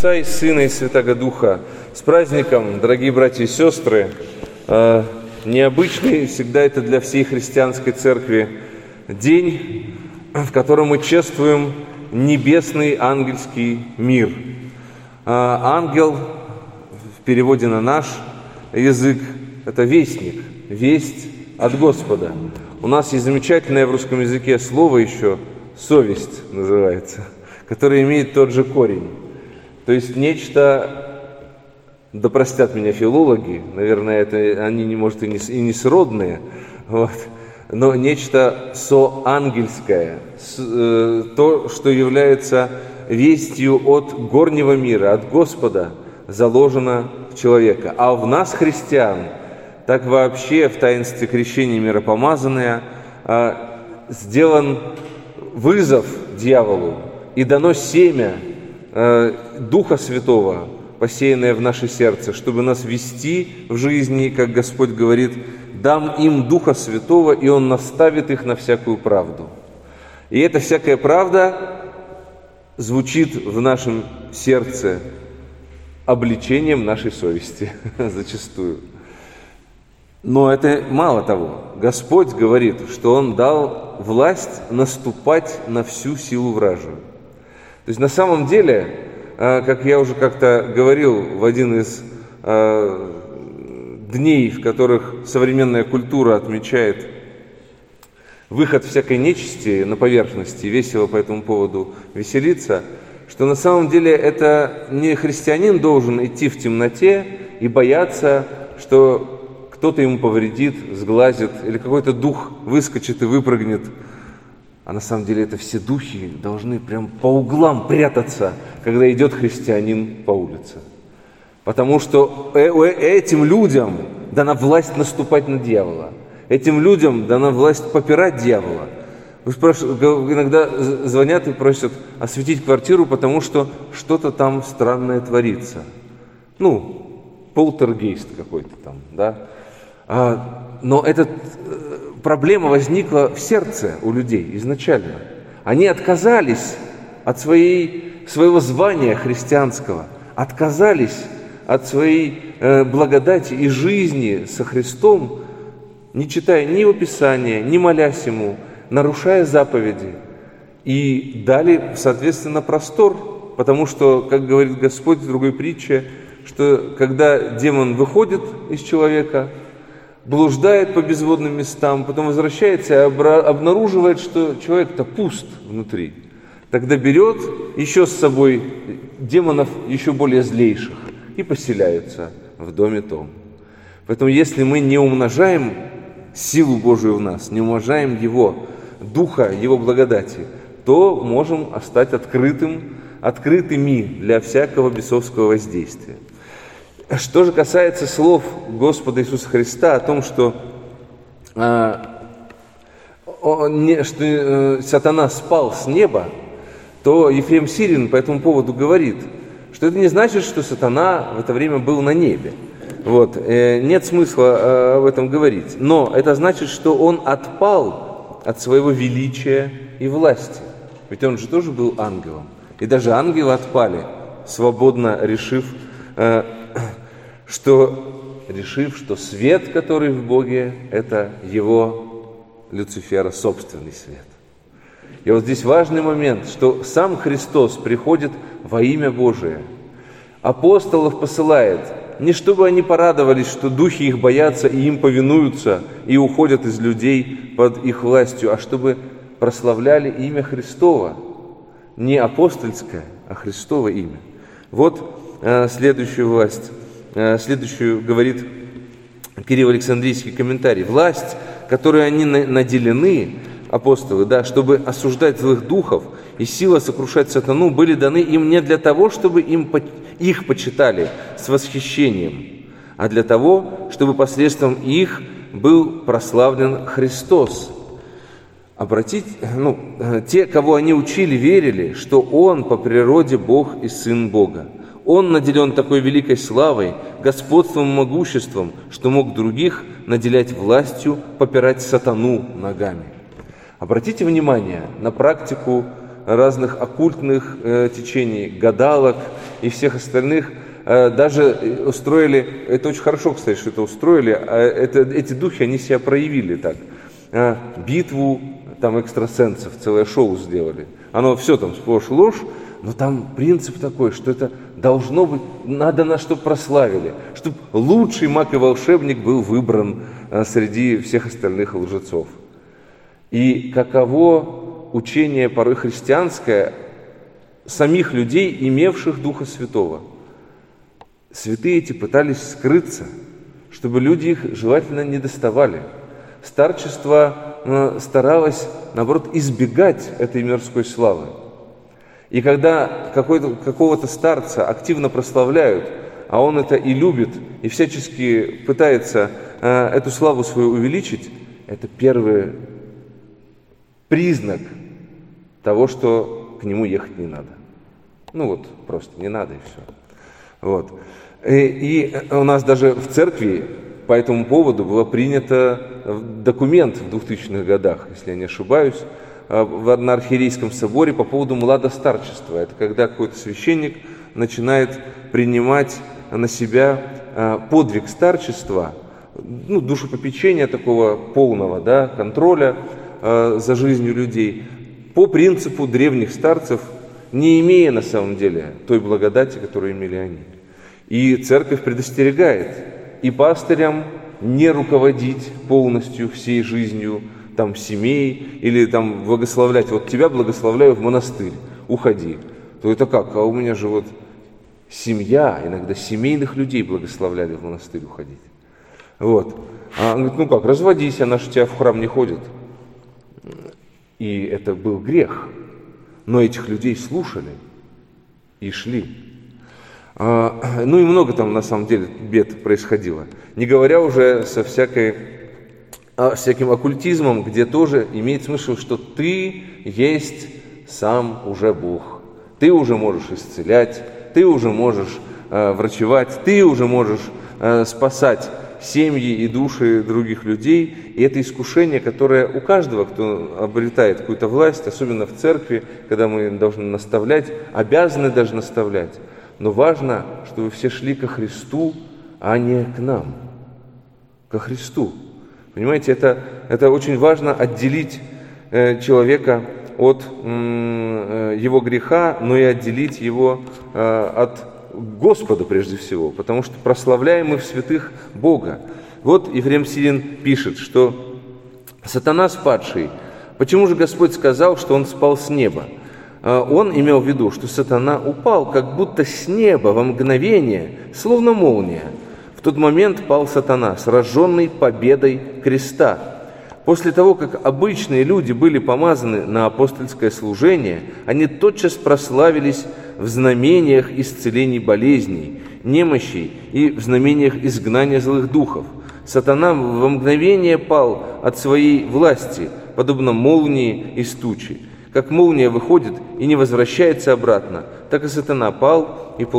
Отца и Сына и Святаго Духа. С праздником, дорогие братья и сестры! Необычный всегда это для всей христианской церкви день, в котором мы чествуем небесный ангельский мир. Ангел в переводе на наш язык – это вестник, весть от Господа. У нас есть замечательное в русском языке слово еще «совесть» называется, которое имеет тот же корень. То есть нечто, да простят меня филологи, наверное, это они, может, и не сродные, вот, но нечто соангельское, то, что является вестью от горнего мира, от Господа, заложено в человека. А в нас, христиан, так вообще в таинстве крещения миропомазанные сделан вызов дьяволу и дано семя Духа Святого, посеянное в наше сердце, чтобы нас вести в жизни, как Господь говорит, дам им Духа Святого, и Он наставит их на всякую правду. И эта всякая правда звучит в нашем сердце обличением нашей совести зачастую. Но это мало того. Господь говорит, что Он дал власть наступать на всю силу вражию. То есть на самом деле, как я уже как-то говорил в один из дней, в которых современная культура отмечает выход всякой нечисти на поверхности, весело по этому поводу веселиться, что на самом деле это не христианин должен идти в темноте и бояться, что кто-то ему повредит, сглазит, или какой-то дух выскочит и выпрыгнет. А на самом деле это все духи должны прям по углам прятаться, когда идет христианин по улице. Потому что этим людям дана власть наступать на дьявола. Этим людям дана власть попирать дьявола. Иногда звонят и просят осветить квартиру, потому что что-то там странное творится. Полтергейст какой-то там, да. Но эта проблема возникла в сердце у людей изначально. Они отказались от своего звания христианского, отказались от своей благодати и жизни со Христом, не читая ни Его Писания, не молясь Ему, нарушая заповеди, и дали, соответственно, простор, потому что, как говорит Господь в другой притче, что когда демон выходит из человека, блуждает по безводным местам, потом возвращается и обнаруживает, что человек-то пуст внутри. Тогда берет еще с собой демонов еще более злейших и поселяются в доме том. Поэтому если мы не умножаем силу Божию в нас, не умножаем Его Духа, Его благодати, то можем стать открытыми для всякого бесовского воздействия. Что же касается слов Господа Иисуса Христа о том, что сатана спал с неба, то Ефрем Сирин по этому поводу говорит, что это не значит, что сатана в это время был на небе. Нет смысла об этом говорить. Но это значит, что он отпал от своего величия и власти. Ведь он же тоже был ангелом. И даже ангелы отпали, свободно решив, что свет, который в Боге, это его, Люцифера, собственный свет. И вот здесь важный момент, что сам Христос приходит во имя Божие. Апостолов посылает, не чтобы они порадовались, что духи их боятся и им повинуются, и уходят из людей под их властью, а чтобы прославляли имя Христово. Не апостольское, а Христово имя. Следующую говорит Кирилл Александрийский комментарий. Власть, которой они наделены, апостолы, чтобы осуждать злых духов и сила сокрушать сатану, были даны им не для того, чтобы их почитали с восхищением, а для того, чтобы посредством их был прославлен Христос. Те, кого они учили, верили, что Он по природе Бог и Сын Бога. Он наделен такой великой славой, господством и могуществом, что мог других наделять властью попирать сатану ногами. Обратите внимание на практику разных оккультных течений, гадалок и всех остальных. Даже устроили, это очень хорошо, кстати, что это устроили, эти духи, они себя проявили так. Битву там экстрасенсов, целое шоу сделали. Оно все там сплошь ложь, но там принцип такой, что это должно быть, надо нас, чтобы прославили, чтобы лучший маг и волшебник был выбран среди всех остальных лжецов. И каково учение порой христианское самих людей, имевших Духа Святого. Святые эти пытались скрыться, чтобы люди их желательно не доставали. Старчество старалось, наоборот, избегать этой мирской славы. И когда какого-то старца активно прославляют, а он это и любит, и всячески пытается эту славу свою увеличить, это первый признак того, что к нему ехать не надо. Ну вот, просто не надо и все. Вот. И у нас даже в церкви по этому поводу было принято документ в 2000-х годах, если я не ошибаюсь, на Архиерейском соборе по поводу младостарчества. Это когда какой-то священник начинает принимать на себя подвиг старчества, ну, душепопечения такого полного, да, контроля за жизнью людей, по принципу древних старцев, не имея на самом деле той благодати, которую имели они. И церковь предостерегает и пастырям не руководить полностью всей жизнью там семей или там благословлять. Вот тебя благословляю в монастырь, уходи. То это как? А у меня же вот семья, иногда семейных людей благословляли в монастырь уходить. Вот. А он говорит, ну как, разводись, она же у тебя в храм не ходит. И это был грех. Но этих людей слушали и шли. Ну и много там на самом деле бед происходило. Не говоря уже со всяким оккультизмом, где тоже имеет смысл, что ты есть сам уже Бог. Ты уже можешь исцелять, ты уже можешь врачевать, ты уже можешь спасать семьи и души других людей. И это искушение, которое у каждого, кто обретает какую-то власть, особенно в церкви, когда мы должны наставлять, обязаны даже наставлять. Но важно, чтобы все шли ко Христу, а не к нам. Ко Христу. Понимаете, это очень важно отделить человека от его греха, но и отделить его от Господа прежде всего, потому что прославляем мы в святых Бога. Вот Ефрем Сирин пишет, что «Сатана спадший, почему же Господь сказал, что он спал с неба? Он имел в виду, что сатана упал, как будто с неба во мгновение, словно молния. В тот момент пал сатана, сраженный победой креста. После того, как обычные люди были помазаны на апостольское служение, они тотчас прославились в знамениях исцелений болезней, немощей и в знамениях изгнания злых духов. Сатана во мгновение пал от своей власти, подобно молнии из тучи. Как молния выходит и не возвращается обратно, так и сатана пал и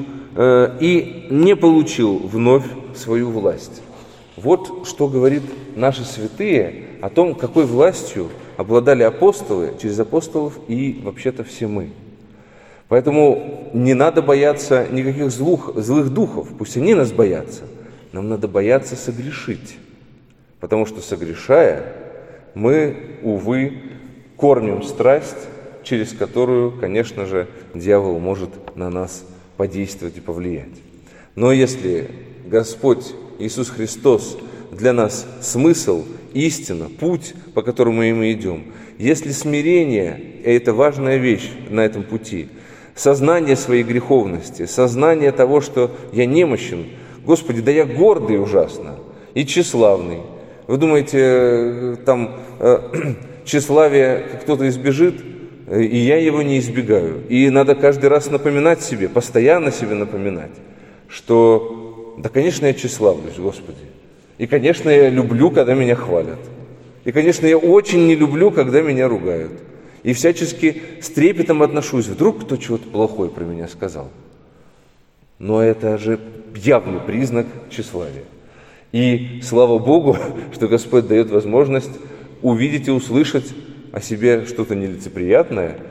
не получил вновь свою власть». Вот что говорит наши святые о том, какой властью обладали апостолы, через апостолов и вообще-то все мы. Поэтому не надо бояться никаких злых духов, пусть они нас боятся. Нам надо бояться согрешить, потому что согрешая, мы, увы, кормим страсть, через которую, конечно же, дьявол может на нас подействовать и повлиять. Но если Господь Иисус Христос для нас смысл, истина, путь, по которому мы идем, если смирение – это важная вещь на этом пути, сознание своей греховности, сознание того, что я немощен, Господи, да я гордый ужасно и тщеславный. Вы думаете, там тщеславие кто-то избежит, и я его не избегаю. И надо каждый раз напоминать себе, постоянно себе напоминать, что, да, конечно, я тщеславлюсь, Господи. И, конечно, я люблю, когда меня хвалят. И, конечно, я очень не люблю, когда меня ругают. И всячески с трепетом отношусь. Вдруг кто чего-то плохое про меня сказал. Но это же явный признак тщеславия. И слава Богу, что Господь дает возможность увидеть и услышать о себе что-то нелицеприятное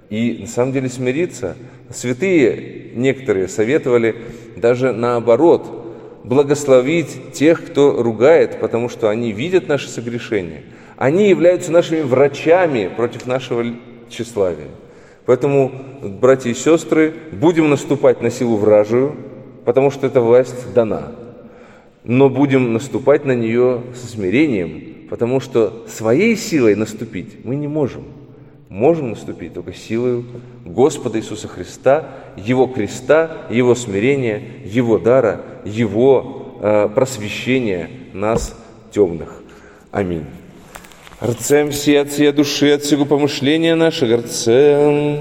и на самом деле смириться. Святые некоторые советовали даже наоборот, благословить тех, кто ругает, потому что они видят наши согрешения. Они являются нашими врачами против нашего тщеславия. Поэтому, братья и сестры, будем наступать на силу вражию, потому что эта власть дана. Но будем наступать на нее со смирением, потому что своей силой наступить мы не можем. Можем наступить только силой Господа Иисуса Христа, Его креста, Его смирения, Его дара, Его просвещения нас темных. Аминь. Рцем все от всей души, от всего помышления нашего, рцем.